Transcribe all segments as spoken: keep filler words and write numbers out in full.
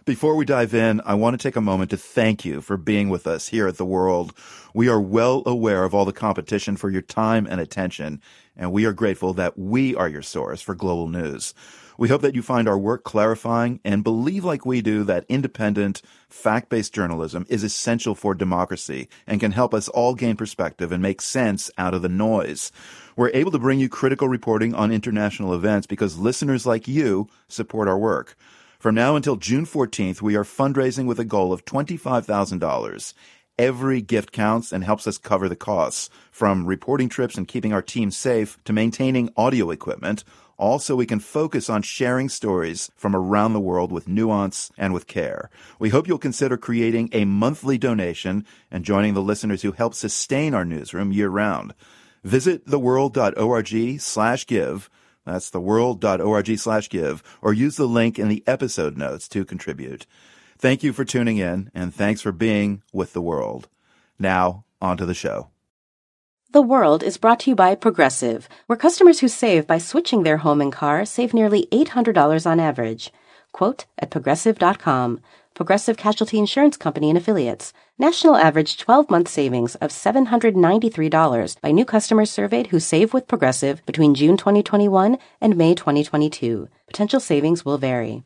Before we dive in, I want to take a moment to thank you for being with us here at The World. We are well aware of all the competition for your time and attention, and we are grateful that we are your source for global news. We hope that you find our work clarifying and believe like we do that independent, fact-based journalism is essential for democracy and can help us all gain perspective and make sense out of the noise. We're able to bring you critical reporting on international events because listeners like you support our work. From now until June fourteenth, we are fundraising with a goal of twenty-five thousand dollars. Every gift counts and helps us cover the costs, from reporting trips and keeping our team safe to maintaining audio equipment, all so we can focus on sharing stories from around the world with nuance and with care. We hope you'll consider creating a monthly donation and joining the listeners who help sustain our newsroom year-round. Visit theworld.org slash give. That's theworld.org slash give, or use the link in the episode notes to contribute. Thank you for tuning in, and thanks for being with The World. Now, on to the show. The World is brought to you by Progressive, where customers who save by switching their home and car save nearly eight hundred dollars on average. Quote at progressive dot com. Progressive Casualty Insurance Company and Affiliates. National average twelve-month savings of seven hundred ninety-three dollars by new customers surveyed who save with Progressive between June twenty twenty-one and May twenty twenty-two. Potential savings will vary.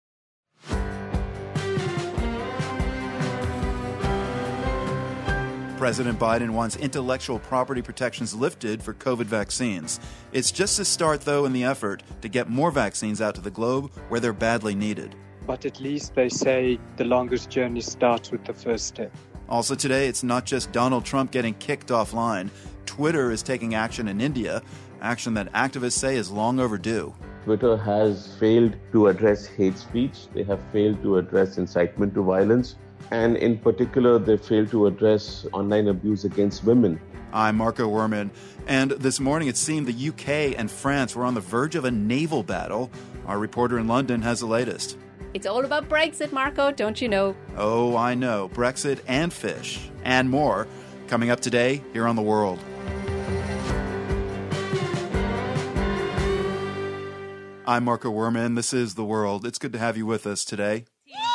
President Biden wants intellectual property protections lifted for COVID vaccines. It's just a start, though, in the effort to get more vaccines out to the globe where they're badly needed. But at least they say the longest journey starts with the first step. Also today, it's not just Donald Trump getting kicked offline. Twitter is taking action in India, action that activists say is long overdue. Twitter has failed to address hate speech. They have failed to address incitement to violence. And in particular, they failed to address online abuse against women. I'm Marco Werman, and this morning it seemed the U K and France were on the verge of a naval battle. Our reporter in London has the latest. It's all about Brexit, Marco, don't you know? Oh, I know. Brexit and fish, and more, coming up today here on The World. I'm Marco Werman. This is The World. It's good to have you with us today.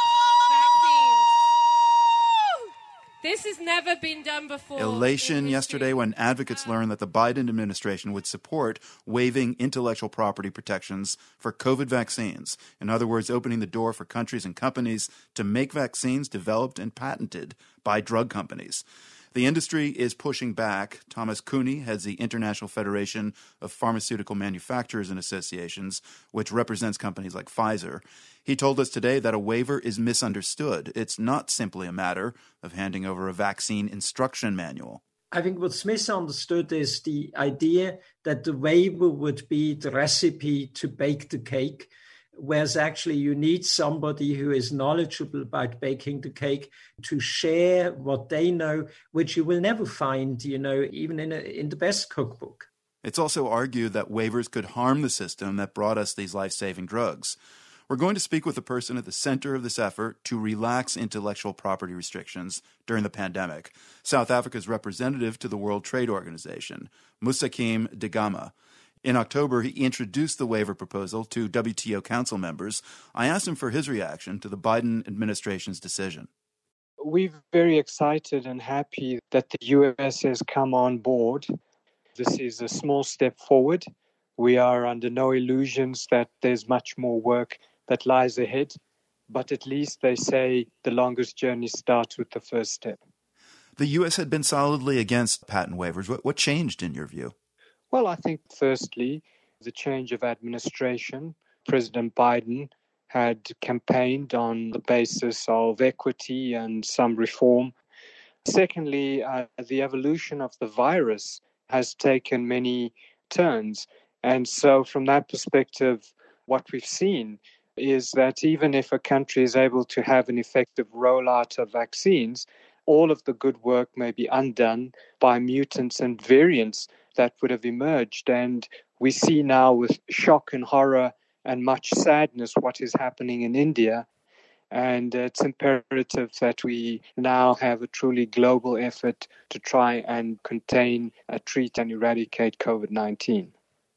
This has never been done before. Elation yesterday when advocates learned that the Biden administration would support waiving intellectual property protections for COVID vaccines. In other words, opening the door for countries and companies to make vaccines developed and patented by drug companies. The industry is pushing back. Thomas Cooney heads the International Federation of Pharmaceutical Manufacturers and Associations, which represents companies like Pfizer. He told us today that a waiver is misunderstood. It's not simply a matter of handing over a vaccine instruction manual. I think what's misunderstood is the idea that the waiver would be the recipe to bake the cake, whereas actually you need somebody who is knowledgeable about baking the cake to share what they know, which you will never find, you know, even in, a, in the best cookbook. It's also argued that waivers could harm the system that brought us these life-saving drugs. We're going to speak with the person at the center of this effort to relax intellectual property restrictions during the pandemic, South Africa's representative to the World Trade Organization, Musakim Dagama. In October, he introduced the waiver proposal to W T O council members. I asked him for his reaction to the Biden administration's decision. We're very excited and happy that the U S has come on board. This is a small step forward. We are under no illusions that there's much more work that lies ahead, but at least they say the longest journey starts with the first step. The U S had been solidly against patent waivers. What, what changed in your view? Well, I think firstly, the change of administration. President Biden had campaigned on the basis of equity and some reform. Secondly, uh, the evolution of the virus has taken many turns. And so from that perspective, what we've seen is that even if a country is able to have an effective rollout of vaccines, all of the good work may be undone by mutants and variants that would have emerged. And we see now with shock and horror and much sadness what is happening in India. And it's imperative that we now have a truly global effort to try and contain, uh, treat and eradicate COVID nineteen.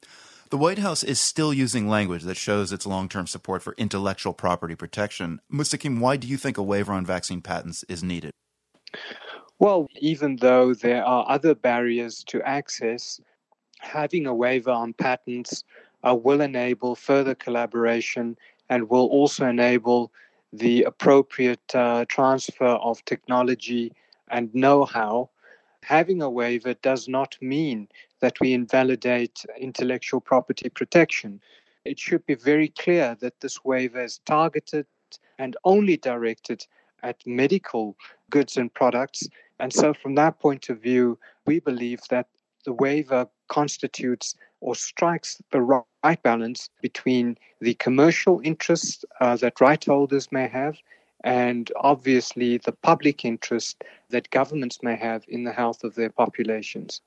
The White House is still using language that shows its long-term support for intellectual property protection. Mustaqim, why do you think a waiver on vaccine patents is needed? Well, even though there are other barriers to access, having a waiver on patents uh, will enable further collaboration and will also enable the appropriate uh, transfer of technology and know-how. Having a waiver does not mean that we invalidate intellectual property protection. It should be very clear that this waiver is targeted and only directed at medical goods and products. And so from that point of view, we believe that the waiver constitutes or strikes the right balance between the commercial interests uh, that right holders may have and obviously the public interest that governments may have in the health of their populations.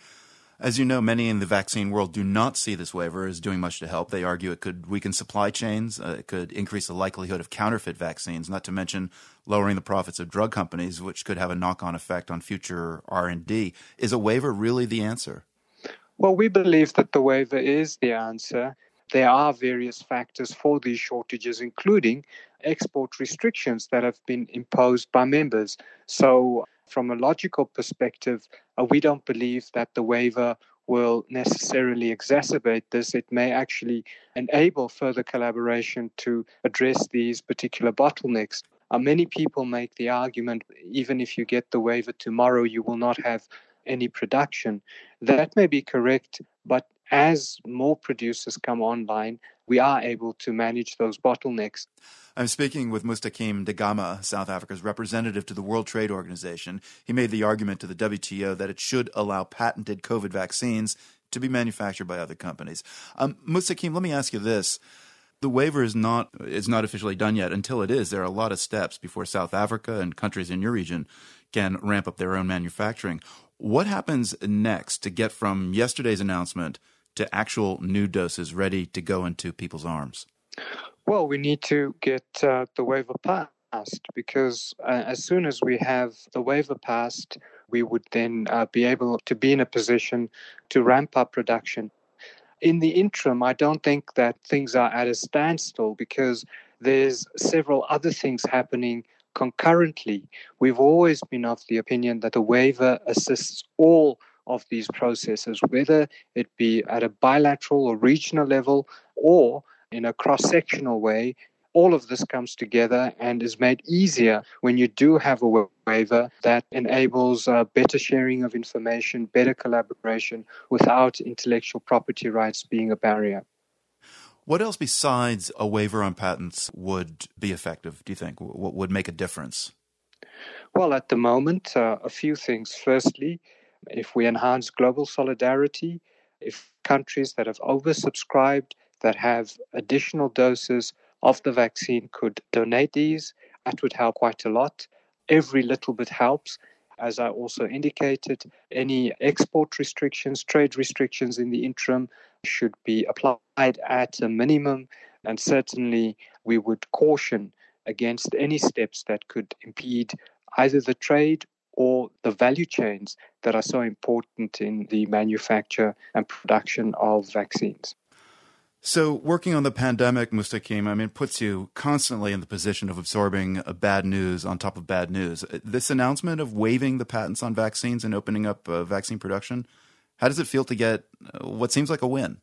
As you know, many in the vaccine world do not see this waiver as doing much to help. They argue it could weaken supply chains, uh, it could increase the likelihood of counterfeit vaccines, not to mention lowering the profits of drug companies, which could have a knock-on effect on future R and D. Is a waiver really the answer? Well, we believe that the waiver is the answer. There are various factors for these shortages, including export restrictions that have been imposed by members. So from a logical perspective, uh, we don't believe that the waiver will necessarily exacerbate this. It may actually enable further collaboration to address these particular bottlenecks. Uh, many people make the argument, even if you get the waiver tomorrow, you will not have any production. That may be correct, but as more producers come online, we are able to manage those bottlenecks. I'm speaking with Mustaqim Dagama, South Africa's representative to the World Trade Organization. He made the argument to the W T O that it should allow patented COVID vaccines to be manufactured by other companies. Um, Mustaqim, let me ask you this. The waiver is not is not officially done yet. Until it is, there are a lot of steps before South Africa and countries in your region can ramp up their own manufacturing. What happens next to get from yesterday's announcement to actual new doses ready to go into people's arms? Well, we need to get uh, the waiver passed because uh, as soon as we have the waiver passed, we would then uh, be able to be in a position to ramp up production. In the interim, I don't think that things are at a standstill because there's several other things happening concurrently. We've always been of the opinion that the waiver assists all of these processes, whether it be at a bilateral or regional level or in a cross-sectional way. All of this comes together and is made easier when you do have a waiver that enables uh, better sharing of information, better collaboration without intellectual property rights being a barrier. What else besides a waiver on patents would be effective, do you think? What would make a difference? Well, at the moment, uh, a few things. Firstly, if we enhance global solidarity, if countries that have oversubscribed, that have additional doses of the vaccine could donate these, that would help quite a lot. Every little bit helps. As I also indicated, any export restrictions, trade restrictions in the interim should be applied at a minimum. And certainly we would caution against any steps that could impede either the trade or the value chains that are so important in the manufacture and production of vaccines. So working on the pandemic, Mustaqim, I mean, puts you constantly in the position of absorbing bad news on top of bad news. This announcement of waiving the patents on vaccines and opening up uh, vaccine production, how does it feel to get uh, what seems like a win?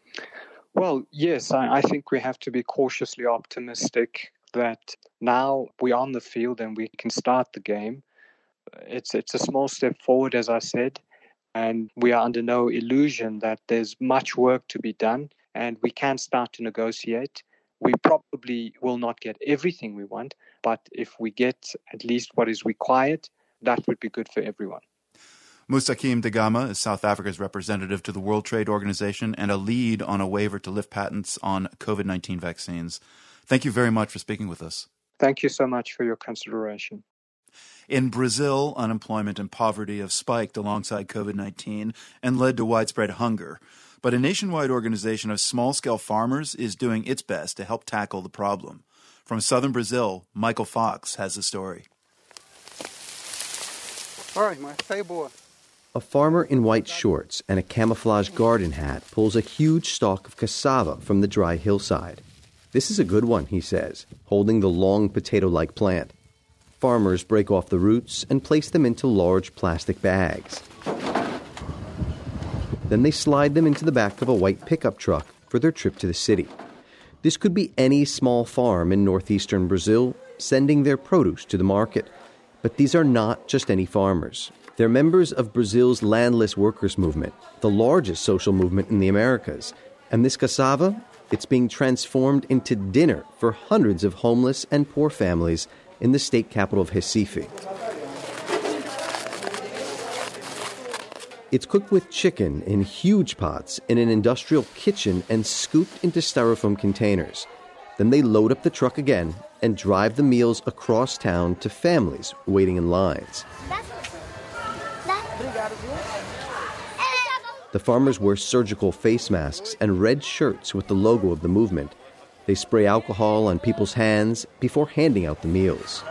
Well, yes, I, I think we have to be cautiously optimistic that now we're on the field and we can start the game. It's it's a small step forward, as I said, and we are under no illusion that there's much work to be done and we can start to negotiate. We probably will not get everything we want, but if we get at least what is required, that would be good for everyone. Mustaqim Dagama is South Africa's representative to the World Trade Organization and a lead on a waiver to lift patents on COVID nineteen vaccines. Thank you very much for speaking with us. Thank you so much for your consideration. In Brazil, unemployment and poverty have spiked alongside COVID nineteen and led to widespread hunger. But a nationwide organization of small-scale farmers is doing its best to help tackle the problem. From southern Brazil, Michael Fox has the story. All right, my favorite. A farmer in white shorts and a camouflage garden hat pulls a huge stalk of cassava from the dry hillside. This is a good one, he says, holding the long potato-like plant. Farmers break off the roots and place them into large plastic bags. Then they slide them into the back of a white pickup truck for their trip to the city. This could be any small farm in northeastern Brazil sending their produce to the market. But these are not just any farmers. They're members of Brazil's landless workers movement, the largest social movement in the Americas. And this cassava, it's being transformed into dinner for hundreds of homeless and poor families in the state capital of Recife. It's cooked with chicken in huge pots in an industrial kitchen and scooped into styrofoam containers. Then they load up the truck again and drive the meals across town to families waiting in lines. The farmers wear surgical face masks and red shirts with the logo of the movement. They spray alcohol on people's hands before handing out the meals.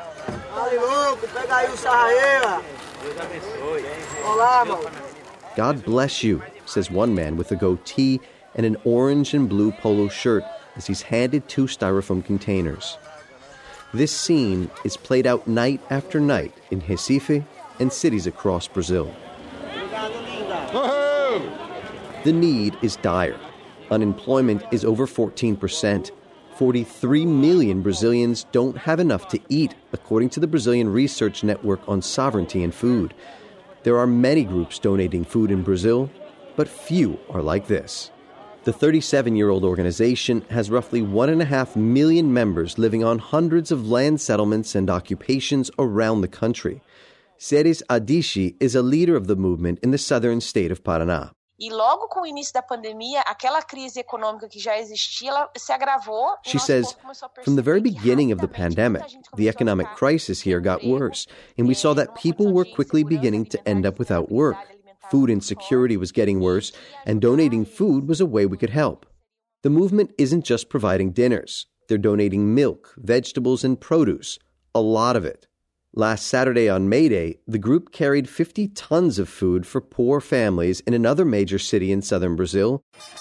God bless you, says one man with a goatee and an orange and blue polo shirt as he's handed two styrofoam containers. This scene is played out night after night in Recife and cities across Brazil. The need is dire. Unemployment is over fourteen percent. forty-three million Brazilians don't have enough to eat, according to the Brazilian Research Network on Sovereignty and Food. There are many groups donating food in Brazil, but few are like this. The thirty-seven-year-old organization has roughly one and a half million members living on hundreds of land settlements and occupations around the country. Ceres Adichie is a leader of the movement in the southern state of Paraná. E logo com o início da pandemia, aquela crise econômica que já existia, ela se agravou. She says, from the very beginning of the pandemic, the economic crisis here got worse, and we saw that people were quickly beginning to end up without work. Food insecurity was getting worse, and donating food was a way we could help. The movement isn't just providing dinners. They're donating milk, vegetables, and produce, a lot of it. Last Saturday on May Day, the group carried fifty tons of food for poor families in another major city in southern Brazil.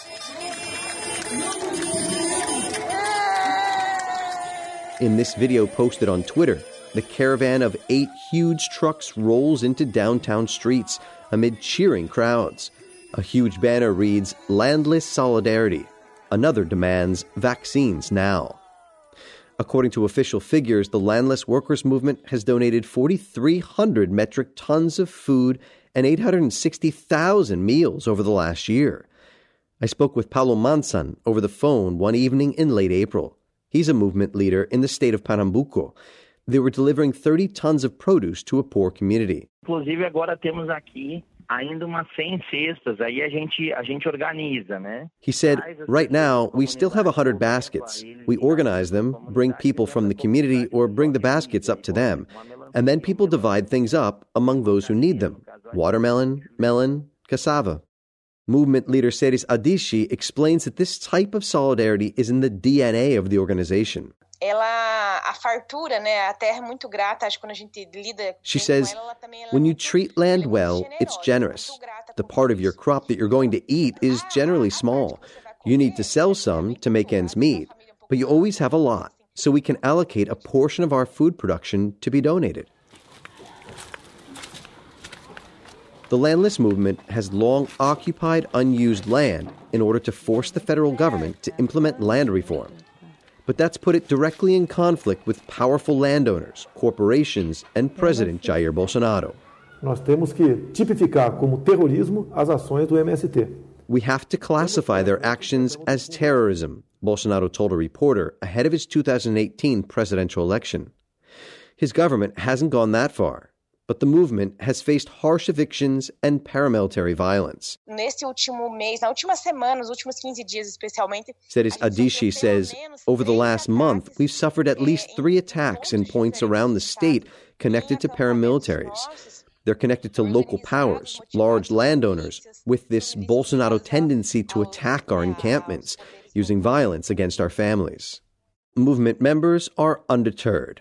In this video posted on Twitter, the caravan of eight huge trucks rolls into downtown streets amid cheering crowds. A huge banner reads, "Landless Solidarity." Another demands, "Vaccines now." According to official figures, the landless workers movement has donated four thousand three hundred metric tons of food and eight hundred sixty thousand meals over the last year. I spoke with Paulo Mansan over the phone one evening in late April. He's a movement leader in the state of Pernambuco. They were delivering thirty tons of produce to a poor community. Inclusive, agora temos aqui ainda umas cem cestas, aí a gente, a gente organiza, né? He said, right now, we still have one hundred baskets. We organize them, bring people from the community, or bring the baskets up to them. And then people divide things up among those who need them. Watermelon, melon, cassava. Movement leader Ceres Adichie explains that this type of solidarity is in the D N A of the organization. Ela, a fartura, né, a terra é muito grata, acho que quando a gente lida. She says, when you treat land well, it's generous. The part of your crop that you're going to eat is generally small. You need to sell some to make ends meet, but you always have a lot, so we can allocate a portion of our food production to be donated. The landless movement has long occupied unused land in order to force the federal government to implement land reform. But that's put it directly in conflict with powerful landowners, corporations, and President Jair Bolsonaro. Nós temos que tipificar como terrorismo as ações do M S T. We have to classify their actions as terrorism, Bolsonaro told a reporter ahead of his two thousand eighteen presidential election. His government hasn't gone that far, but the movement has faced harsh evictions and paramilitary violence. Nesse último mês, na última semana, nos últimos quinze dias especialmente, Ceres Adichie says, over the last month, we've suffered at least three attacks in points around the state connected to paramilitaries. They're connected to local powers, large landowners, with this Bolsonaro tendency to attack our encampments, using violence against our families. Movement members are undeterred.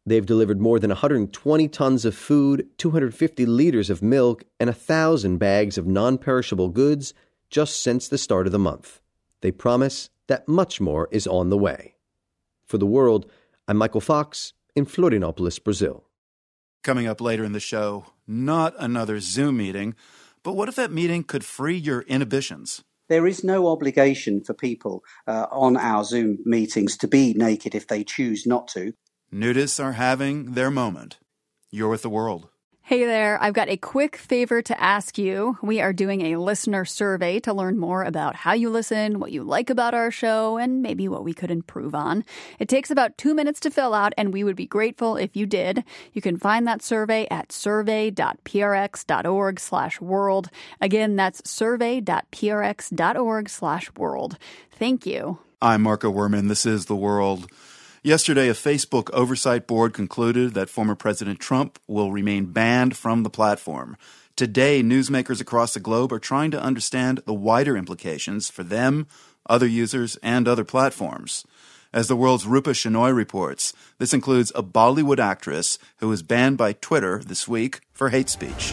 They've delivered more than one hundred twenty tons of food, two hundred fifty liters of milk, and one thousand bags of non-perishable goods just since the start of the month. They promise that much more is on the way. For The World, I'm Michael Fox in Florianópolis, Brazil. Coming up later in the show, not another Zoom meeting, but what if that meeting could free your inhibitions? There is no obligation for people uh, on our Zoom meetings to be naked if they choose not to. Nudists are having their moment. You're with The World. Hey there, I've got a quick favor to ask you. We are doing a listener survey to learn more about how you listen, what you like about our show, and maybe what we could improve on. It takes about two minutes to fill out, and we would be grateful if you did. You can find that survey at survey.prx.org slash world. Again, that's survey.prx.org slash world. Thank you. I'm Marco Werman. This is The World. Yesterday, a Facebook oversight board concluded that former President Trump will remain banned from the platform. Today, newsmakers across the globe are trying to understand the wider implications for them, other users, and other platforms. As The World's Rupa Shenoy reports, this includes a Bollywood actress who was banned by Twitter this week for hate speech.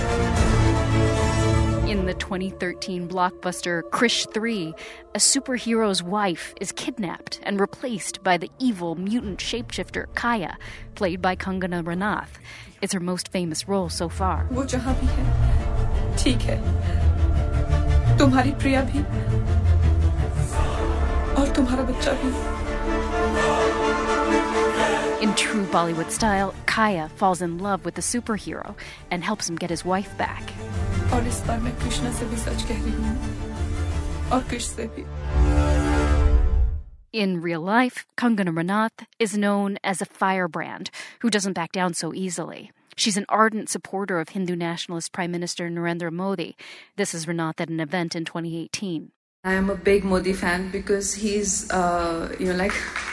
In the twenty thirteen blockbuster Krish three, a superhero's wife is kidnapped and replaced by the evil mutant shapeshifter Kaya, played by Kangana Ranaut. It's her most famous role so far. वो जहाँ भी है, ठीक है. तुम्हारी प्रिया भी, और तुम्हारा बच्चा भी. In true Bollywood style, Kaya falls in love with the superhero and helps him get his wife back. और इस बार मैं कृष्णा से भी सच कह रही हूँ, और कृष से भी. In real life, Kangana Ranaut is known as a firebrand who doesn't back down so easily. She's an ardent supporter of Hindu nationalist Prime Minister Narendra Modi. This is Ranaut at an event in twenty eighteen. I am a big Modi fan because he's, uh, you know, like...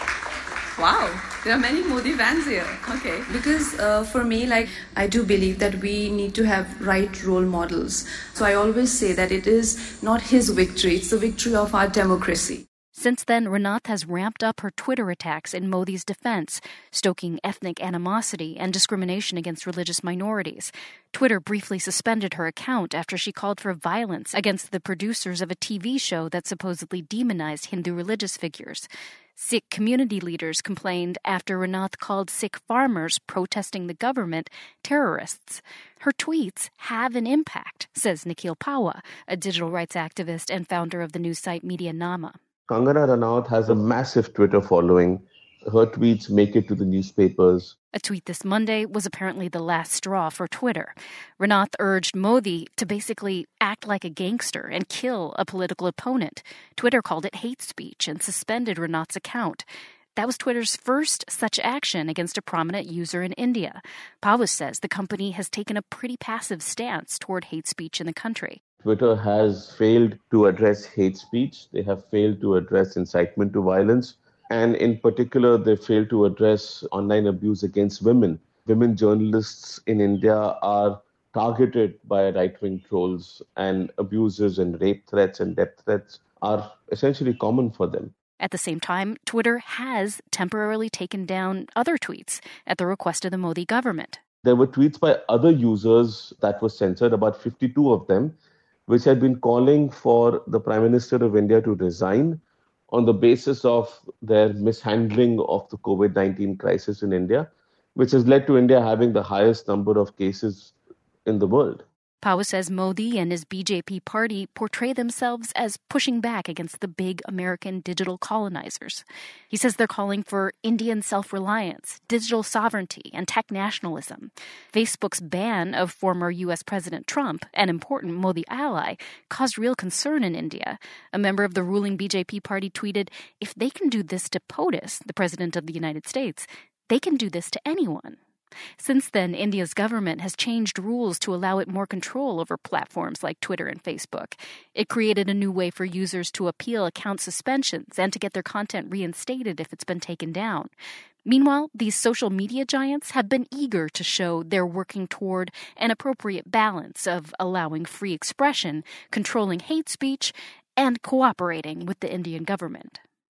Wow, there are many Modi fans here. Okay. Because uh, for me, like, I do believe that we need to have right role models. So I always say that it is not his victory, it's the victory of our democracy. Since then, Ranaut has ramped up her Twitter attacks in Modi's defense, stoking ethnic animosity and discrimination against religious minorities. Twitter briefly suspended her account after she called for violence against the producers of a T V show that supposedly demonized Hindu religious figures. Sikh community leaders complained after Ranaut called Sikh farmers protesting the government terrorists. Her tweets have an impact, says Nikhil Pawa, a digital rights activist and founder of the news site Media Nama. Kangana Ranaut has a massive Twitter following. Her tweets make it to the newspapers. A tweet this Monday was apparently the last straw for Twitter. Ranaut urged Modi to basically act like a gangster and kill a political opponent. Twitter called it hate speech and suspended Ranaut's account. That was Twitter's first such action against a prominent user in India. Pawas says the company has taken a pretty passive stance toward hate speech in the country. Twitter has failed to address hate speech. They have failed to address incitement to violence. And in particular, they failed to address online abuse against women. Women journalists in India are targeted by right-wing trolls, and abuses and rape threats and death threats are essentially common for them. At the same time, Twitter has temporarily taken down other tweets at the request of the Modi government. There were tweets by other users that were censored, about fifty-two of them, which had been calling for the Prime Minister of India to resign on the basis of their mishandling of the COVID nineteen crisis in India, which has led to India having the highest number of cases in the world. Pawa says Modi and his B J P party portray themselves as pushing back against the big American digital colonizers. He says they're calling for Indian self-reliance, digital sovereignty, and tech nationalism. Facebook's ban of former U S President Trump, an important Modi ally, caused real concern in India. A member of the ruling B J P party tweeted, "If they can do this to POTUS, the President of the United States, they can do this to anyone." Since then, India's government has changed rules to allow it more control over platforms like Twitter and Facebook. It created a new way for users to appeal account suspensions and to get their content reinstated if it's been taken down. Meanwhile, these social media giants have been eager to show they're working toward an appropriate balance of allowing free expression, controlling hate speech, and cooperating with the Indian government.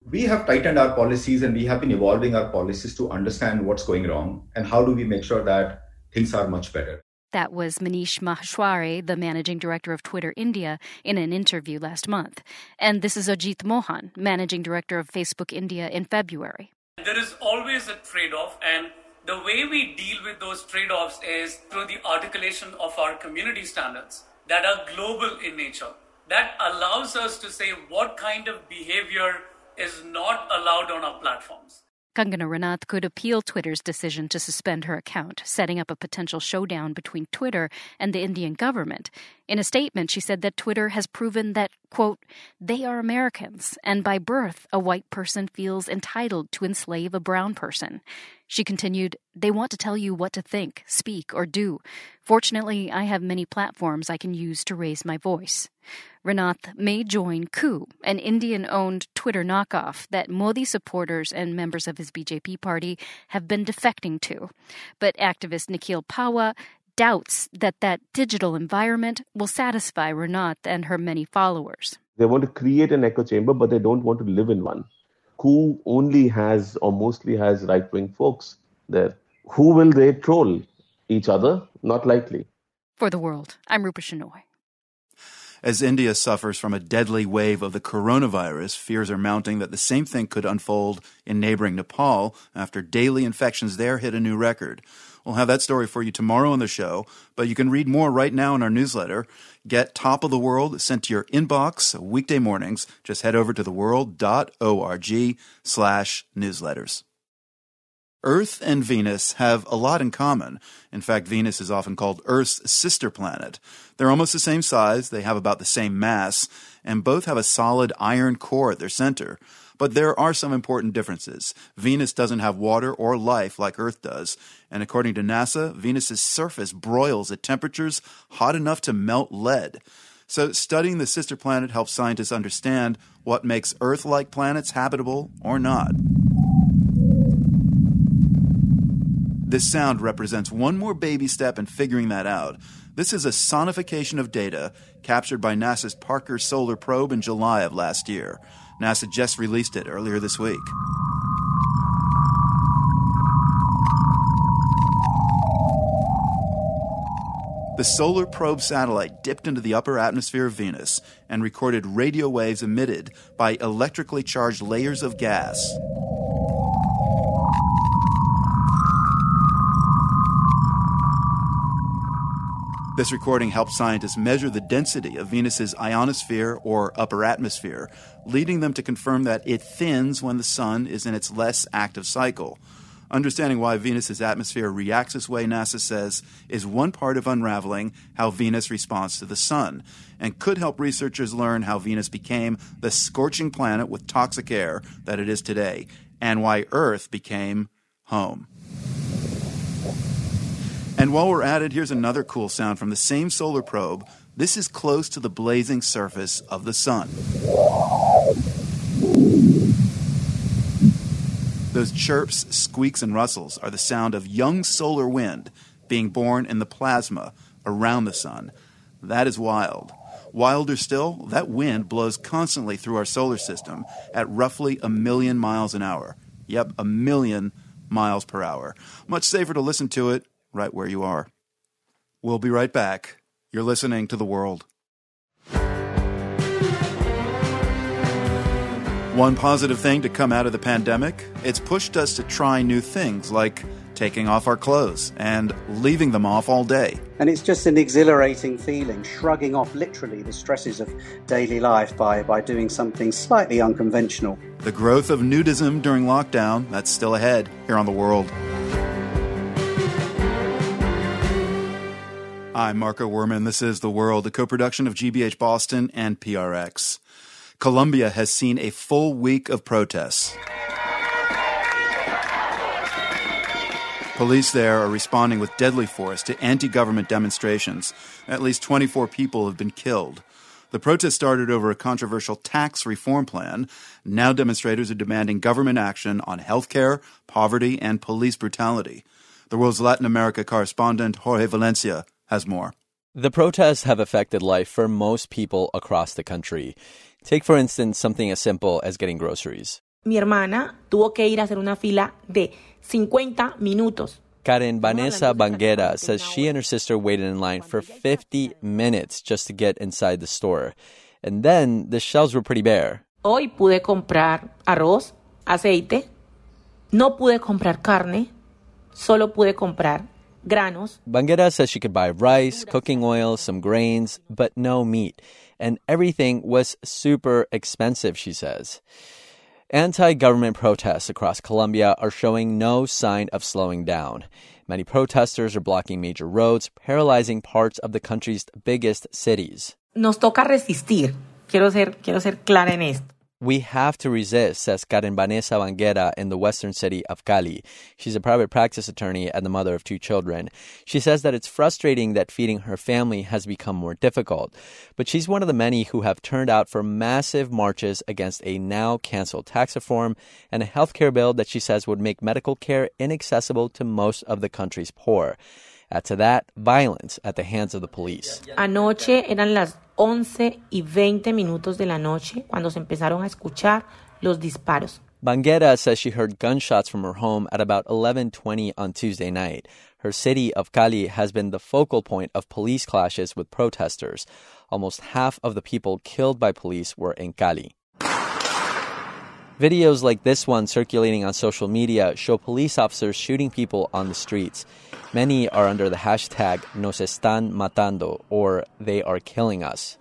We have tightened our policies and we have been evolving our policies to understand what's going wrong and how do we make sure that things are much better. That was Manish Maheshwari, the managing director of Twitter India, in an interview last month. And this is Ajit Mohan, managing director of Facebook India, in February. There is always a trade-off, and the way we deal with those trade-offs is through the articulation of our community standards that are global in nature. That allows us to say what kind of behavior is not allowed on our platforms. Kangana Ranaut could appeal Twitter's decision to suspend her account, setting up a potential showdown between Twitter and the Indian government. In a statement, she said that Twitter has proven that, quote, they are Americans, and by birth, a white person feels entitled to enslave a brown person. She continued, they want to tell you what to think, speak, or do. Fortunately, I have many platforms I can use to raise my voice. Ranaut may join Coup, an Indian-owned Twitter knockoff that Modi supporters and members of his B J P party have been defecting to. But activist Nikhil Pawa doubts that that digital environment will satisfy Ranaut and her many followers. They want to create an echo chamber, but they don't want to live in one. Coup only has, or mostly has, right-wing folks there. Who will they troll? Each other? Not likely. For The World, I'm Rupa Shenoy. As India suffers from a deadly wave of the coronavirus, fears are mounting that the same thing could unfold in neighboring Nepal after daily infections there hit a new record. We'll have that story for you tomorrow on the show, but you can read more right now in our newsletter. Get Top of the World sent to your inbox weekday mornings. Just head over to theworld.org slash newsletters. Earth and Venus have a lot in common. In fact, Venus is often called Earth's sister planet. They're almost the same size, they have about the same mass, and both have a solid iron core at their center. But there are some important differences. Venus doesn't have water or life like Earth does, and according to NASA, Venus's surface broils at temperatures hot enough to melt lead. So studying the sister planet helps scientists understand what makes Earth-like planets habitable or not. This sound represents one more baby step in figuring that out. This is a sonification of data captured by NASA's Parker Solar Probe in July of last year. NASA just released it earlier this week. The Solar Probe satellite dipped into the upper atmosphere of Venus and recorded radio waves emitted by electrically charged layers of gas. This recording helped scientists measure the density of Venus's ionosphere or upper atmosphere, leading them to confirm that it thins when the sun is in its less active cycle. Understanding why Venus's atmosphere reacts this way, NASA says, is one part of unraveling how Venus responds to the sun, and could help researchers learn how Venus became the scorching planet with toxic air that it is today, and why Earth became home. And while we're at it, here's another cool sound from the same solar probe. This is close to the blazing surface of the sun. Those chirps, squeaks, and rustles are the sound of young solar wind being born in the plasma around the sun. That is wild. Wilder still, that wind blows constantly through our solar system at roughly a million miles an hour. Yep, a million miles per hour. Much safer to listen to it right where you are. We'll be right back. You're listening to The World. One positive thing to come out of the pandemic, it's pushed us to try new things like taking off our clothes and leaving them off all day. And it's just an exhilarating feeling, shrugging off literally the stresses of daily life by, by doing something slightly unconventional. The growth of nudism during lockdown, that's still ahead here on The World. I'm Marco Werman. This is The World, a co-production of G B H Boston and P R X. Colombia has seen a full week of protests. Police there are responding with deadly force to anti-government demonstrations. At least twenty-four people have been killed. The protest started over a controversial tax reform plan. Now demonstrators are demanding government action on healthcare, poverty, and police brutality. The World's Latin America correspondent, Jorge Valencia, has more. The protests have affected life for most people across the country. Take, for instance, something as simple as getting groceries. Mi hermana tuvo que ir a hacer una fila de cincuenta minutos. Karen Vanessa Banguera says she and her sister waited in line for fifty minutes just to get inside the store. And then the shelves were pretty bare. Hoy pude comprar arroz, aceite. No pude comprar carne. Solo pude comprar granos. Banguera says she could buy rice, cooking oil, some grains, but no meat. And everything was super expensive, she says. Anti-government protests across Colombia are showing no sign of slowing down. Many protesters are blocking major roads, paralyzing parts of the country's biggest cities. Nos toca resistir. Quiero ser, quiero ser clara en esto. We have to resist, says Karen Vanessa Banguera in the western city of Cali. She's a private practice attorney and the mother of two children. She says that it's frustrating that feeding her family has become more difficult. But she's one of the many who have turned out for massive marches against a now-canceled tax reform and a health care bill that she says would make medical care inaccessible to most of the country's poor. Add to that, violence at the hands of the police. Anoche eran las once y veinte minutos de la noche cuando se empezaron a escuchar los disparos. Banguera says she heard gunshots from her home at about eleven twenty on Tuesday night. Her city of Cali has been the focal point of police clashes with protesters. Almost half of the people killed by police were in Cali. Videos like this one circulating on social media show police officers shooting people on the streets. Many are under the hashtag Nos están matando, or they are killing us.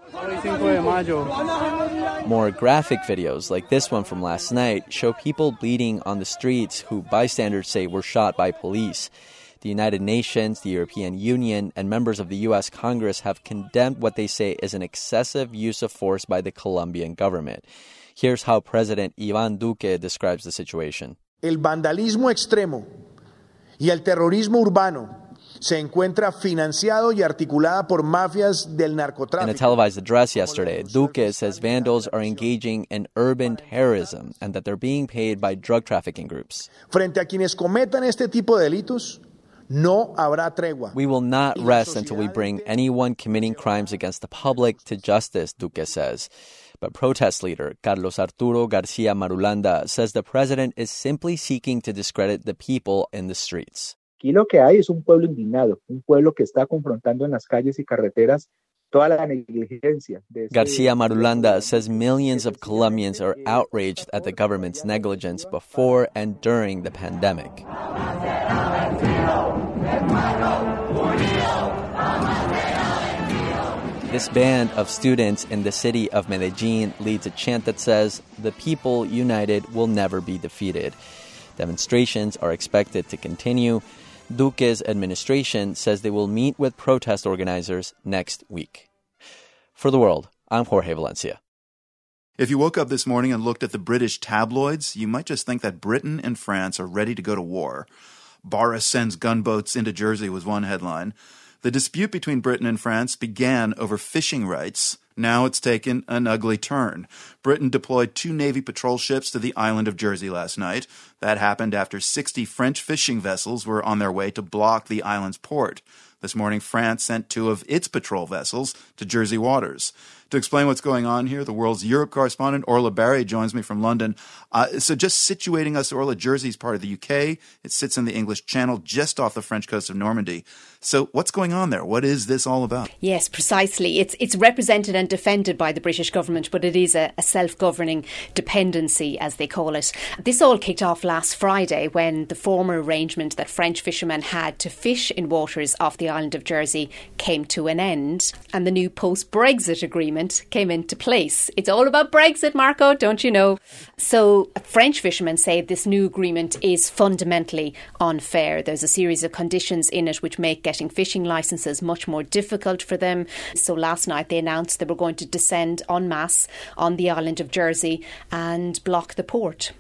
More graphic videos like this one from last night show people bleeding on the streets who bystanders say were shot by police. The United Nations, the European Union, and members of the U S Congress have condemned what they say is an excessive use of force by the Colombian government. Here's how President Iván Duque describes the situation. El vandalismo extremo y el terrorismo urbano se encuentra financiado y articulada por mafias del narcotráfico. In a televised address yesterday, Duque says vandals are engaging in urban terrorism and that they're being paid by drug trafficking groups. Frente a quienes cometan este tipo de delitos, no habrá tregua. We will not rest until we bring anyone committing crimes against the public to justice, Duque says. But protest leader Carlos Arturo Garcia Marulanda says the president is simply seeking to discredit the people in the streets. Aquí lo que hay es un pueblo indignado, un pueblo que está confrontando en las calles y carreteras toda la negligencia. Garcia Marulanda says millions of Colombians are outraged at the government's negligence before and during the pandemic. This band of students in the city of Medellin leads a chant that says, "The people united will never be defeated." Demonstrations are expected to continue. Duque's administration says they will meet with protest organizers next week. For The World, I'm Jorge Valencia. If you woke up this morning and looked at the British tabloids, you might just think that Britain and France are ready to go to war. Boris sends gunboats into Jersey was one headline. The dispute between Britain and France began over fishing rights. Now it's taken an ugly turn. Britain deployed two Navy patrol ships to the island of Jersey last night. That happened after sixty French fishing vessels were on their way to block the island's port. This morning, France sent two of its patrol vessels to Jersey waters. To explain what's going on here, the World's Europe correspondent Orla Barry joins me from London. Uh, so just situating us, Orla, Jersey's part of the U K. It sits in the English Channel just off the French coast of Normandy. So what's going on there? What is this all about? Yes, precisely. It's it's represented and defended by the British government, but it is a, a self-governing dependency, as they call it. This all kicked off last Friday when the former arrangement that French fishermen had to fish in waters off the island of Jersey came to an end, and the new post-Brexit agreement came into place. It's all about Brexit, Marco, don't you know? So French fishermen say this new agreement is fundamentally unfair. There's a series of conditions in it which make getting fishing licences much more difficult for them. So last night they announced they were going to descend en masse on the island of Jersey and block the port.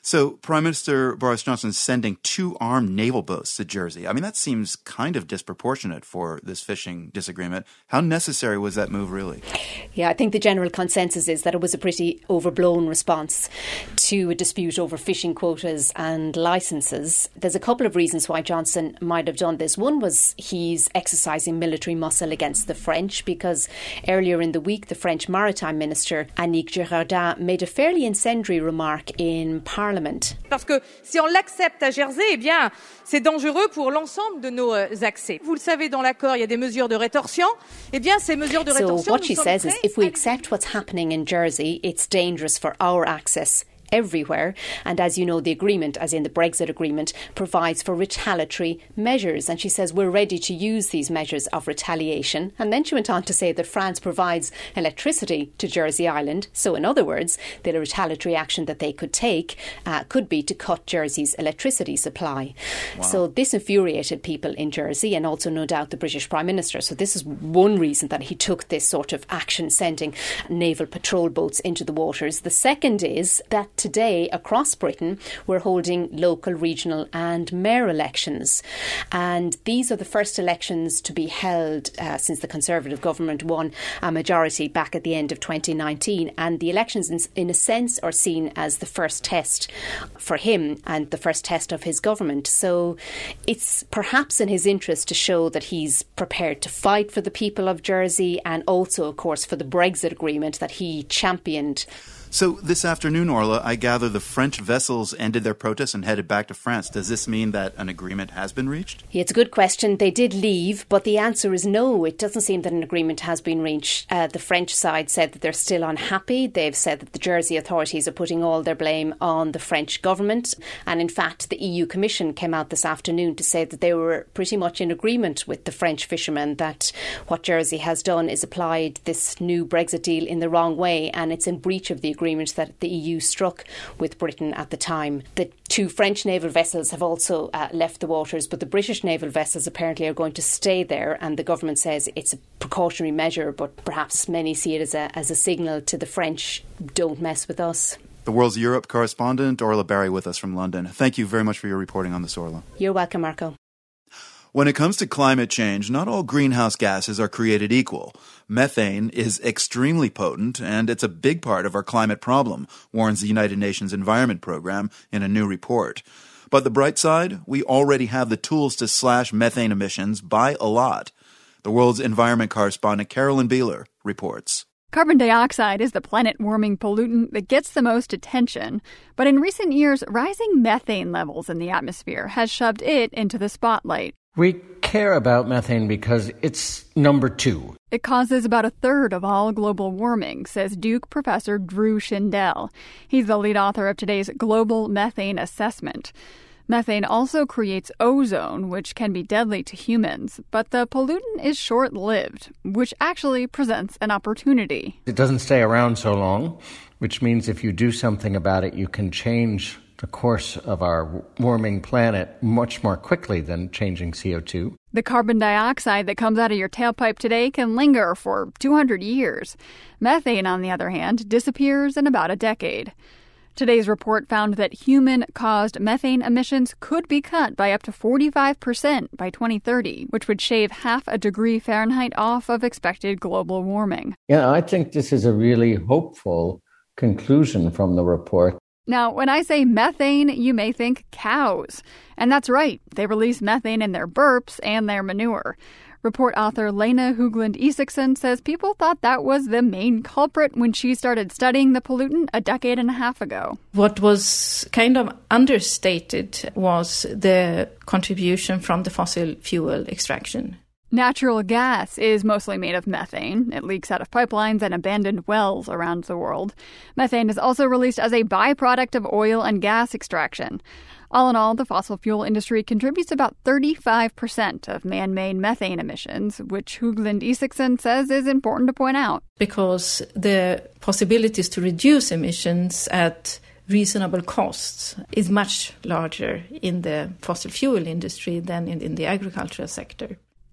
So Prime Minister Boris Johnson is sending two armed naval boats to Jersey. I mean, that seems kind of disproportionate for this fishing disagreement. How necessary was that move, really? Yeah, I think the general consensus is that it was a pretty overblown response to a dispute over fishing quotas and licences. There's a couple of reasons why Johnson might have done this. One was he's exercising military muscle against the French, because earlier in the week, the French Maritime Minister, Annick Girardin, made a fairly incendiary remark in Parliament. Parce que si on l'accepte à Jersey, eh bien, c'est dangereux pour l'ensemble de nos accès. Vous le savez, dans l'accord, il y a des mesures de rétorsion. Eh bien, ces mesures de rétorsion. So what she says is, if we accept what's happening in Jersey, it's dangerous for our access everywhere. And as you know, the agreement, as in the Brexit agreement, provides for retaliatory measures. And she says we're ready to use these measures of retaliation. And then she went on to say that France provides electricity to Jersey Island. So in other words, the retaliatory action that they could take uh, could be to cut Jersey's electricity supply. Wow. So this infuriated people in Jersey, and also no doubt the British Prime Minister. So this is one reason that he took this sort of action, sending naval patrol boats into the waters. The second is that today, across Britain, we're holding local, regional and mayor elections. And these are the first elections to be held uh, since the Conservative government won a majority back at the end of twenty nineteen. And the elections, in, in a sense, are seen as the first test for him and the first test of his government. So it's perhaps in his interest to show that he's prepared to fight for the people of Jersey, and also, of course, for the Brexit agreement that he championed. So this afternoon, Orla, I gather the French vessels ended their protests and headed back to France. Does this mean that an agreement has been reached? Yeah, it's a good question. They did leave, but the answer is no. It doesn't seem that an agreement has been reached. Uh, the French side said that they're still unhappy. They've said that the Jersey authorities are putting all their blame on the French government. And in fact, the E U Commission came out this afternoon to say that they were pretty much in agreement with the French fishermen that what Jersey has done is applied this new Brexit deal in the wrong way, and it's in breach of the agreement that the E U struck with Britain at the time. The two French naval vessels have also uh, left the waters, but the British naval vessels apparently are going to stay there, and the government says it's a precautionary measure, but perhaps many see it as a, as a signal to the French, don't mess with us. The World's Europe correspondent, Orla Barry, with us from London. Thank you very much for your reporting on this, Orla. You're welcome, Marco. When it comes to climate change, not all greenhouse gases are created equal. Methane is extremely potent, and it's a big part of our climate problem, warns the United Nations Environment Program in a new report. But the bright side, we already have the tools to slash methane emissions by a lot. The world's environment correspondent Carolyn Beeler reports. Carbon dioxide is the planet-warming pollutant that gets the most attention. But in recent years, rising methane levels in the atmosphere has shoved it into the spotlight. We care about methane because it's number two. It causes about a third of all global warming, says Duke professor Drew Shindell. He's the lead author of today's Global Methane Assessment. Methane also creates ozone, which can be deadly to humans, but the pollutant is short-lived, which actually presents an opportunity. It doesn't stay around so long, which means if you do something about it, you can change the course of our warming planet much more quickly than changing C O two. The carbon dioxide that comes out of your tailpipe today can linger for two hundred years. Methane, on the other hand, disappears in about a decade. Today's report found that human-caused methane emissions could be cut by up to forty-five percent by twenty thirty, which would shave half a degree Fahrenheit off of expected global warming. Yeah, I think this is a really hopeful conclusion from the report. Now, when I say methane, you may think cows. And that's right. They release methane in their burps and their manure. Report author Lena Höglund Isaksson says people thought that was the main culprit when she started studying the pollutant a decade and a half ago. What was kind of understated was the contribution from the fossil fuel extraction. Natural gas is mostly made of methane. It leaks out of pipelines and abandoned wells around the world. Methane is also released as a byproduct of oil and gas extraction. All in all, the fossil fuel industry contributes about thirty-five percent of man-made methane emissions, which Höglund Isaksson says is important to point out. Because the possibilities to reduce emissions at reasonable costs is much larger in the fossil fuel industry than in, in the agricultural sector.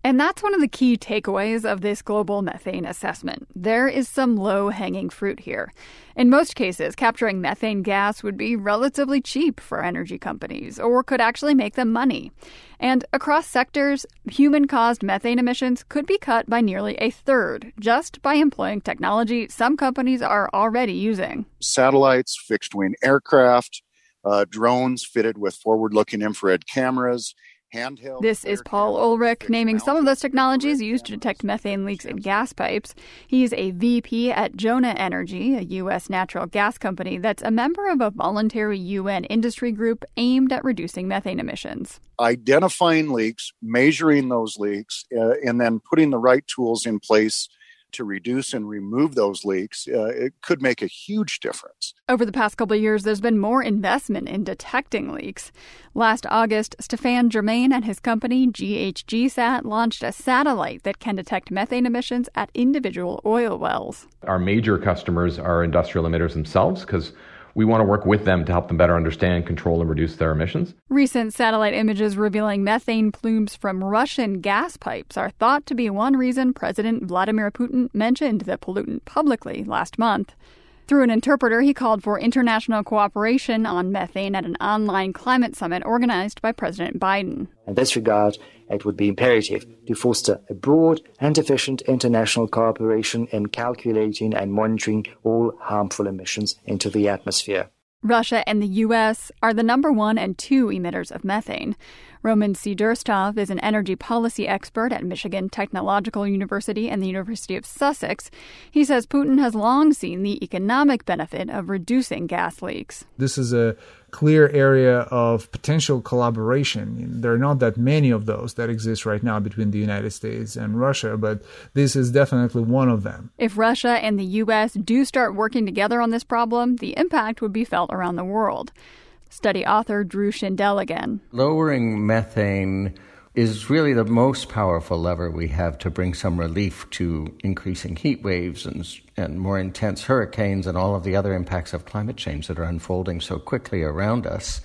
And that's one of the key takeaways of this global methane assessment. There is some low-hanging fruit here. In most cases, capturing methane gas would be relatively cheap for energy companies, or could actually make them money. And across sectors, human-caused methane emissions could be cut by nearly a third, just by employing technology some companies are already using. Satellites, fixed-wing aircraft, uh, drones fitted with forward-looking infrared cameras. Handheld this is Paul Ulrich naming some of those technologies used to detect methane leaks in gas pipes. He's a V P at Jonah Energy, a U S natural gas company that's a member of a voluntary U N industry group aimed at reducing methane emissions. Identifying leaks, measuring those leaks, uh, and then putting the right tools in place to reduce and remove those leaks, uh, it could make a huge difference. Over the past couple of years, there's been more investment in detecting leaks. Last August, Stéphane Germain and his company, G H G Sat, launched a satellite that can detect methane emissions at individual oil wells. Our major customers are industrial emitters themselves because we want to work with them to help them better understand, control, and reduce their emissions. Recent satellite images revealing methane plumes from Russian gas pipes are thought to be one reason President Vladimir Putin mentioned the pollutant publicly last month. Through an interpreter, he called for international cooperation on methane at an online climate summit organized by President Biden. In this regard, it would be imperative to foster a broad and efficient international cooperation in calculating and monitoring all harmful emissions into the atmosphere. Russia and the U S are the number one and two emitters of methane. Roman Sidorstov is an energy policy expert at Michigan Technological University and the University of Sussex. He says Putin has long seen the economic benefit of reducing gas leaks. This is a clear area of potential collaboration. There are not that many of those that exist right now between the United States and Russia, but this is definitely one of them. If Russia and the U S do start working together on this problem, the impact would be felt around the world. Study author Drew Shindell again. Lowering methane is really the most powerful lever we have to bring some relief to increasing heat waves and, and more intense hurricanes and all of the other impacts of climate change that are unfolding so quickly around us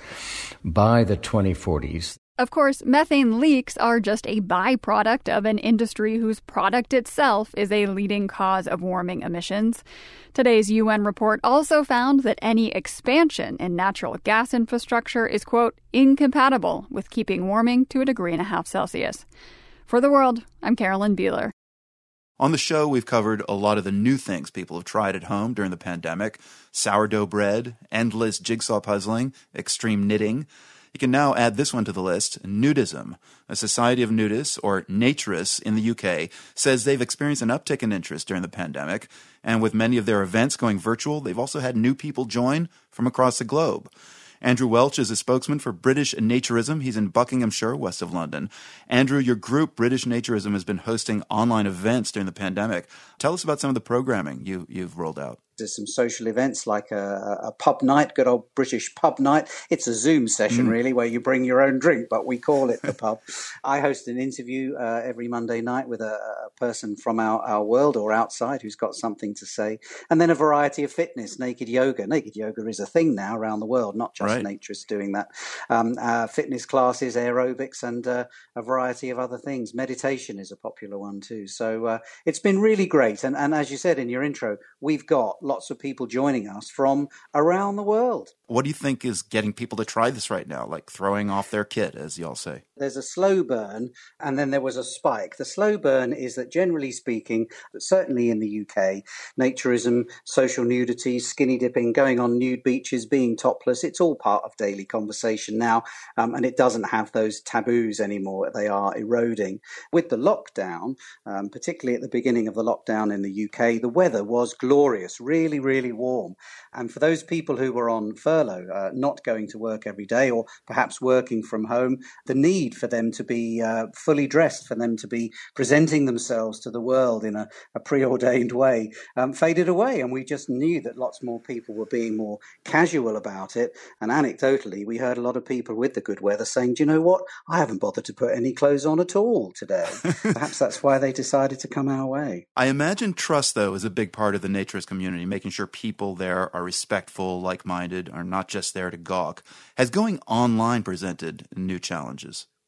by the twenty forties. Of course, methane leaks are just a byproduct of an industry whose product itself is a leading cause of warming emissions. Today's U N report also found that any expansion in natural gas infrastructure is, quote, incompatible with keeping warming to a degree and a half Celsius. For The World, I'm Carolyn Beeler. On the show, we've covered a lot of the new things people have tried at home during the pandemic: sourdough bread, endless jigsaw puzzling, extreme knitting. You can now add this one to the list: nudism. A society of nudists, or naturists in the U K, says they've experienced an uptick in interest during the pandemic. And with many of their events going virtual, they've also had new people join from across the globe. Andrew Welch is a spokesman for British Naturism. He's in Buckinghamshire, west of London. Andrew, your group, British Naturism, has been hosting online events during the pandemic. Tell us about some of the programming you, you've rolled out. There's some social events like a, a pub night, good old British pub night. It's a Zoom session, mm. really, where you bring your own drink, but we call it the pub. I host an interview uh, every Monday night with a, a person from our, our world or outside who's got something to say. And then a variety of fitness, naked yoga. Naked yoga is a thing now around the world, not just right. naturists doing that. Um, uh, fitness classes, aerobics, and uh, a variety of other things. Meditation is a popular one too. So uh, it's been really great. And, and as you said in your intro, we've got lots of people joining us from around the world. What do you think is getting people to try this right now, like throwing off their kit, as y'all say? There's a slow burn, and then there was a spike. The slow burn is that, generally speaking, certainly in the U K, naturism, social nudity, skinny dipping, going on nude beaches, being topless, it's all part of daily conversation now, um, and it doesn't have those taboos anymore. They are eroding. With the lockdown, um, particularly at the beginning of the lockdown in the U K, the weather was glorious, really, really warm. And for those people who were on furlough, uh, not going to work every day, or perhaps working from home, the need for them to be uh, fully dressed, for them to be presenting themselves to the world in a, a preordained way, um, faded away. And we just knew that lots more people were being more casual about it. And anecdotally, we heard a lot of people with the good weather saying, do you know what? I haven't bothered to put any clothes on at all today. Perhaps that's why they decided to come our way. I imagine trust, though, is a big part of the naturist community, making sure people there are respectful, like-minded, are not just there to gawk. Has going online presented new challenges?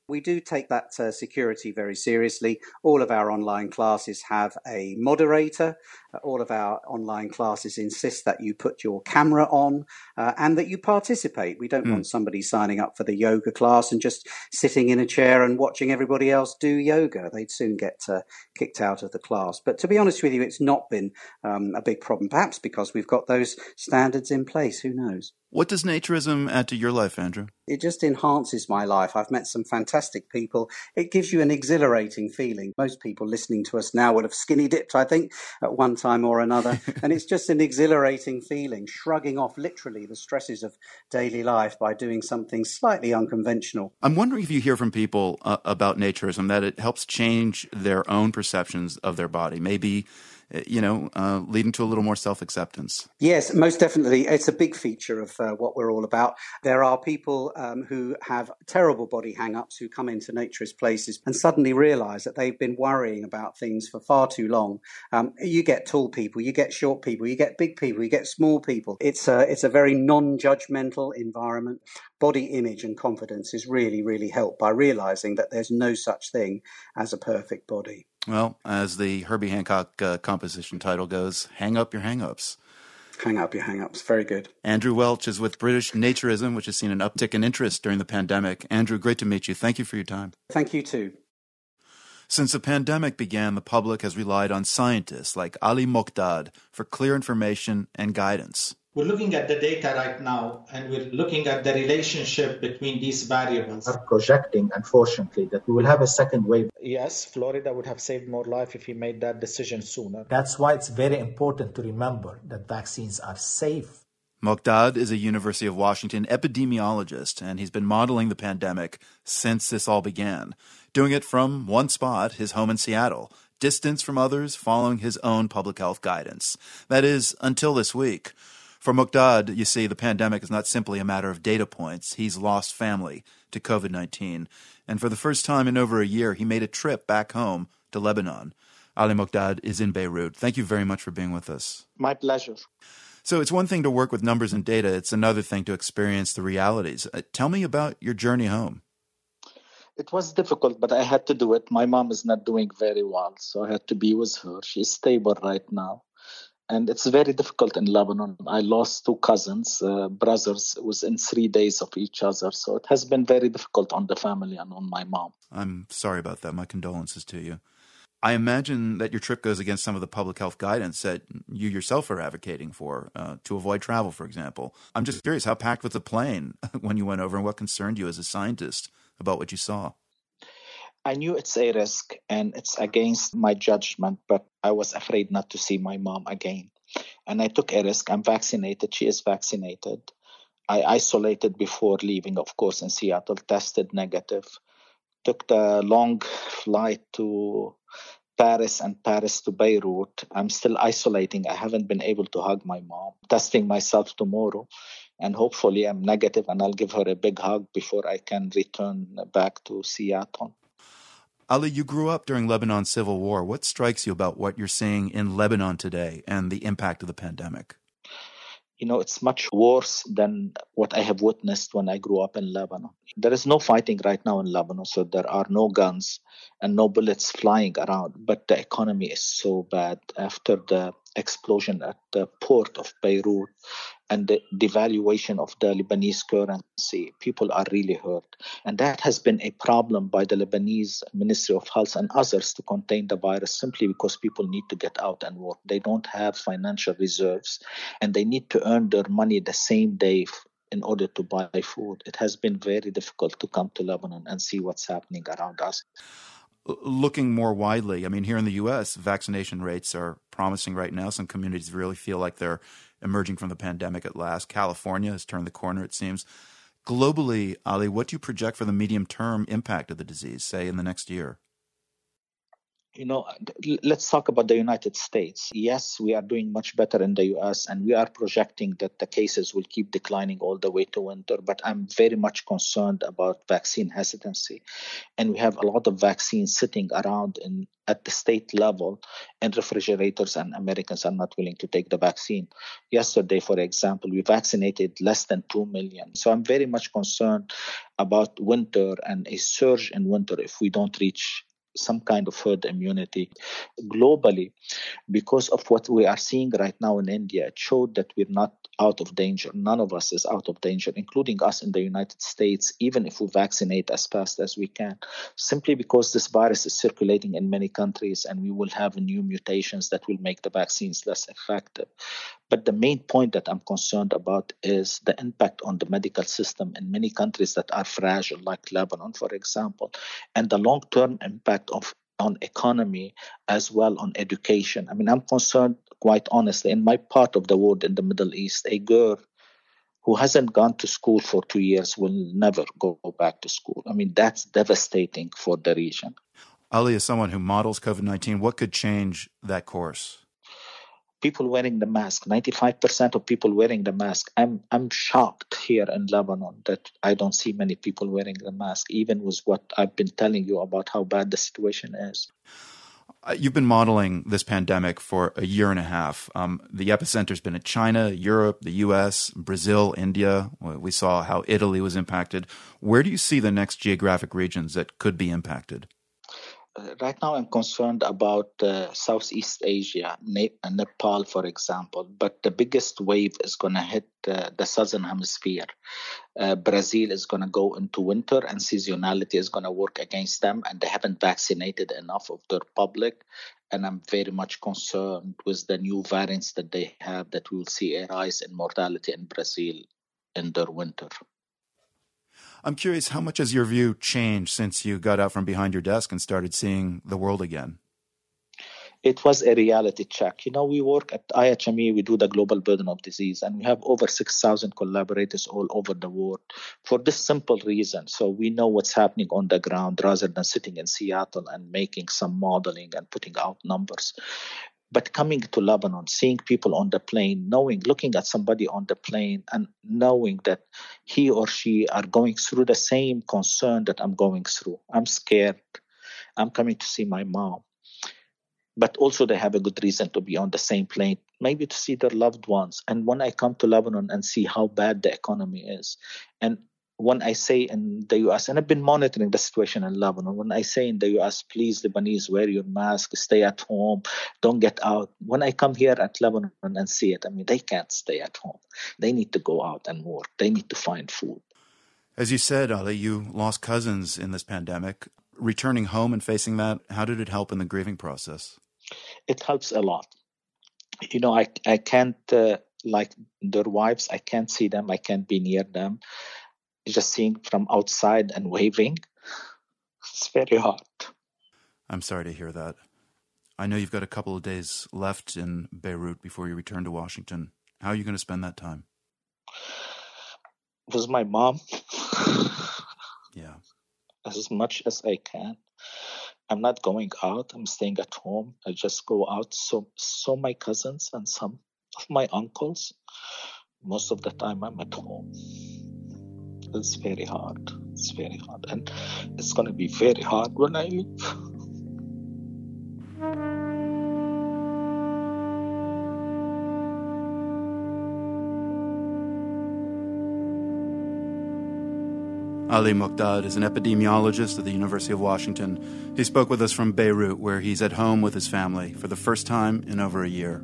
We do take that uh, security very seriously. All of our online classes have a moderator. Uh, all of our online classes insist that you put your camera on uh, and that you participate. We don't mm. want somebody signing up for the yoga class and just sitting in a chair and watching everybody else do yoga. They'd soon get uh, kicked out of the class. But to be honest with you, it's not been um, a big problem, perhaps because we've got those standards in place. Who knows? What does naturism add to your life, Andrew? It just enhances my life. I've met some fantastic people. It gives you an exhilarating feeling. Most people listening to us now would have skinny dipped, I think, at one time or another. And it's just an exhilarating feeling, shrugging off literally the stresses of daily life by doing something slightly unconventional. I'm wondering if you hear from people uh, about naturism that it helps change their own perceptions of their body. Maybe you know, uh, leading to a little more self-acceptance. Yes, most definitely. It's a big feature of uh, what we're all about. There are people um, who have terrible body hang-ups who come into naturist places and suddenly realise that they've been worrying about things for far too long. Um, you get tall people, you get short people, you get big people, you get small people. It's a, it's a very non-judgmental environment. Body image and confidence is really, really helped by realising that there's no such thing as a perfect body. Well, as the Herbie Hancock uh, composition title goes, hang up your hang-ups. Hang up your hang-ups. Very good. Andrew Welch is with British Naturism, which has seen an uptick in interest during the pandemic. Andrew, great to meet you. Thank you for your time. Thank you too. Since the pandemic began, the public has relied on scientists like Ali Mokdad for clear information and guidance. We're looking at the data right now, and we're looking at the relationship between these variables. Are projecting, unfortunately, that we will have a second wave. Yes, Florida would have saved more life if he made that decision sooner. That's why it's very important to remember that vaccines are safe. Mokdad is a University of Washington epidemiologist, and he's been modeling the pandemic since this all began, doing it from one spot, his home in Seattle, distance from others, following his own public health guidance. That is, until this week. For Mokdad, you see, the pandemic is not simply a matter of data points. He's lost family to covid nineteen. And for the first time in over a year, he made a trip back home to Lebanon. Ali Mokdad is in Beirut. Thank you very much for being with us. My pleasure. So it's one thing to work with numbers and data. It's another thing to experience the realities. Uh, tell me about your journey home. It was difficult, but I had to do it. My mom is not doing very well, so I had to be with her. She's stable right now. And it's very difficult in Lebanon. I lost two cousins, uh, brothers, within three days of each other. So it has been very difficult on the family and on my mom. I'm sorry about that. My condolences to you. I imagine that your trip goes against some of the public health guidance that you yourself are advocating for, uh, to avoid travel, for example. I'm just curious, how packed was the plane when you went over, and what concerned you as a scientist about what you saw? I knew it's a risk and it's against my judgment, but I was afraid not to see my mom again. And I took a risk. I'm vaccinated. She is vaccinated. I isolated before leaving, of course, in Seattle, tested negative. Took the long flight to Paris and Paris to Beirut. I'm still isolating. I haven't been able to hug my mom. Testing myself tomorrow. And hopefully I'm negative and I'll give her a big hug before I can return back to Seattle. Ali, you grew up during Lebanon's civil war. What strikes you about what you're seeing in Lebanon today and the impact of the pandemic? You know, it's much worse than what I have witnessed when I grew up in Lebanon. There is no fighting right now in Lebanon, so there are no guns and no bullets flying around. But the economy is so bad after the explosion at the port of Beirut and the devaluation of the Lebanese currency. People are really hurt. And that has been a problem by the Lebanese Ministry of Health and others to contain the virus simply because people need to get out and work. They don't have financial reserves and they need to earn their money the same day in order to buy food. It has been very difficult to come to Lebanon and see what's happening around us. Looking more widely, I mean, here in the U S, vaccination rates are promising right now. Some communities really feel like they're emerging from the pandemic at last. California has turned the corner, it seems. Globally, Ali, what do you project for the medium-term impact of the disease, say, in the next year? You know, let's talk about the United States. Yes, we are doing much better in the U S, and we are projecting that the cases will keep declining all the way to winter. But I'm very much concerned about vaccine hesitancy. And we have a lot of vaccines sitting around in, at the state level in refrigerators, and Americans are not willing to take the vaccine. Yesterday, for example, we vaccinated less than two million. So I'm very much concerned about winter and a surge in winter if we don't reach some kind of herd immunity globally. Because of what we are seeing right now in India, it showed that we're not out of danger. None of us is out of danger, including us in the United States, even if we vaccinate as fast as we can, simply because this virus is circulating in many countries and we will have new mutations that will make the vaccines less effective. But the main point that I'm concerned about is the impact on the medical system in many countries that are fragile, like Lebanon, for example, and the long-term impact of on economy as well on education. I mean, I'm concerned, quite honestly, in my part of the world in the Middle East, a girl who hasn't gone to school for two years will never go back to school. I mean, that's devastating for the region. Ali, as someone who models COVID nineteen, what could change that course? People wearing the mask, ninety-five percent of people wearing the mask. I'm I'm shocked here in Lebanon that I don't see many people wearing the mask, even with what I've been telling you about how bad the situation is. You've been modeling this pandemic for a year and a half. Um, the epicenter's been in China, Europe, the U S, Brazil, India. We saw how Italy was impacted. Where do you see the next geographic regions that could be impacted? Uh, right now, I'm concerned about uh, Southeast Asia, ne- Nepal, for example. But the biggest wave is going to hit uh, the southern hemisphere. Uh, Brazil is going to go into winter, and seasonality is going to work against them, and they haven't vaccinated enough of their public. And I'm very much concerned with the new variants that they have, that we will see a rise in mortality in Brazil in their winter. I'm curious, how much has your view changed since you got out from behind your desk and started seeing the world again? It was a reality check. You know, we work at I H M E, we do the global burden of disease, and we have over six thousand collaborators all over the world for this simple reason. So we know what's happening on the ground rather than sitting in Seattle and making some modeling and putting out numbers. But coming to Lebanon, seeing people on the plane, knowing, looking at somebody on the plane and knowing that he or she are going through the same concern that I'm going through. I'm scared. I'm coming to see my mom. But also they have a good reason to be on the same plane, maybe to see their loved ones. And when I come to Lebanon and see how bad the economy is, and when I say in the U S, and I've been monitoring the situation in Lebanon, when I say in the U S, please, Lebanese, wear your mask, stay at home, don't get out. When I come here at Lebanon and see it, I mean, they can't stay at home. They need to go out and work. They need to find food. As you said, Ali, you lost cousins in this pandemic. Returning home and facing that, how did it help in the grieving process? It helps a lot. You know, I, I can't, uh, like their wives, I can't see them. I can't be near them. Just seeing from outside and waving, it's very hard. I'm sorry to hear that. I know you've got a couple of days left in Beirut before you return to Washington. How are you going to spend that time? With my mom. Yeah. As much as I can. I'm not going out. I'm staying at home. I just go out. So, so my cousins and some of my uncles, most of the time I'm at home. It's very hard. It's very hard. And it's going to be very hard when I leave. Ali Muqdad is an epidemiologist at the University of Washington. He spoke with us from Beirut, where he's at home with his family for the first time in over a year.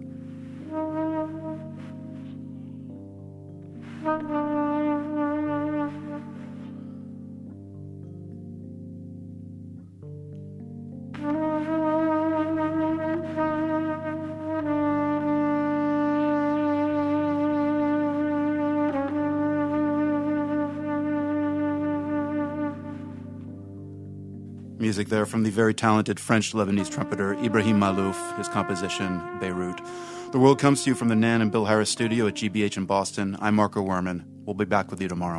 Music there from the very talented French-Lebanese trumpeter Ibrahim Malouf, his composition, Beirut. The World comes to you from the Nan and Bill Harris studio at G B H in Boston. I'm Marco Werman. We'll be back with you tomorrow.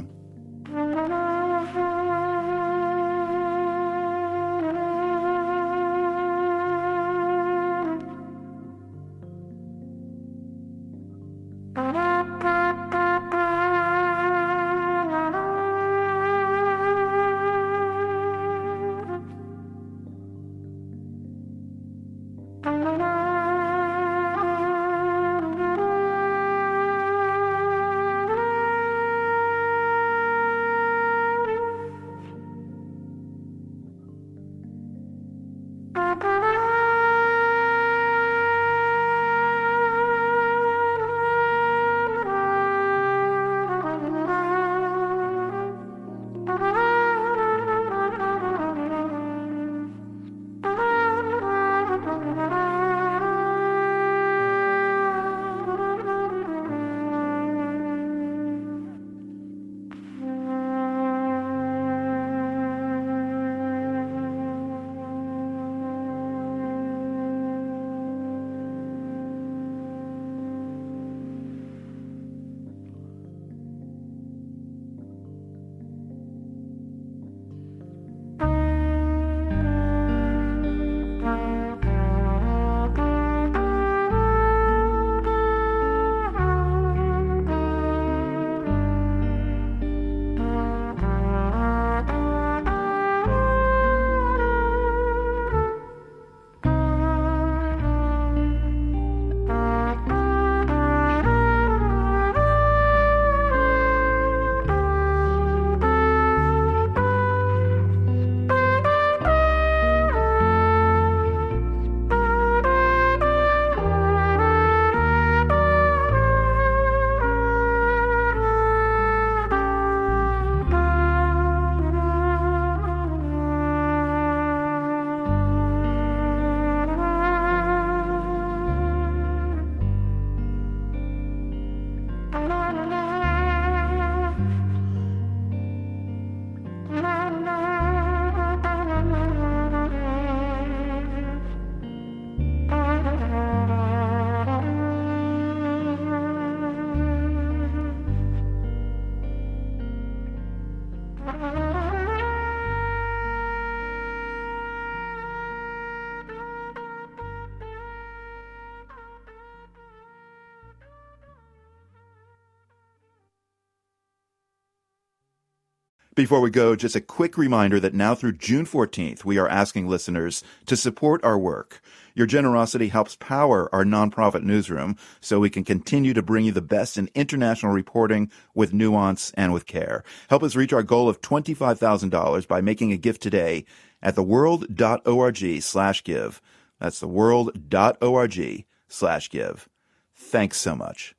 Before we go, just a quick reminder that now through June fourteenth, we are asking listeners to support our work. Your generosity helps power our nonprofit newsroom so we can continue to bring you the best in international reporting with nuance and with care. Help us reach our goal of twenty-five thousand dollars by making a gift today at theworld.org slash give. That's theworld.org slash give. Thanks so much.